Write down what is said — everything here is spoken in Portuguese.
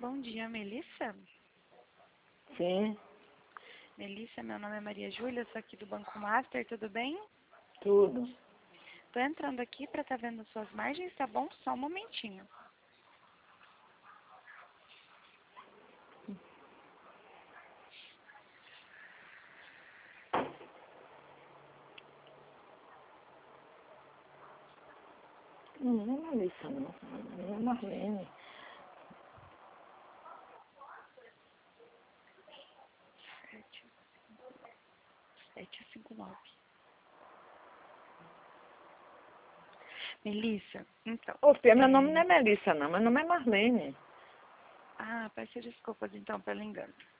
Bom dia, Melissa. Sim, Melissa, meu nome é Maria Júlia, sou aqui do Banco Master, tudo bem? tudo. Tô entrando aqui para estar vendo suas margens, tá bom? Só um momentinho. Não é Melissa, não. Não é Marlene. 759. Melissa, então. Ô, filha, meu nome não é Melissa, não. Meu nome é Marlene. Peço desculpas então pelo engano.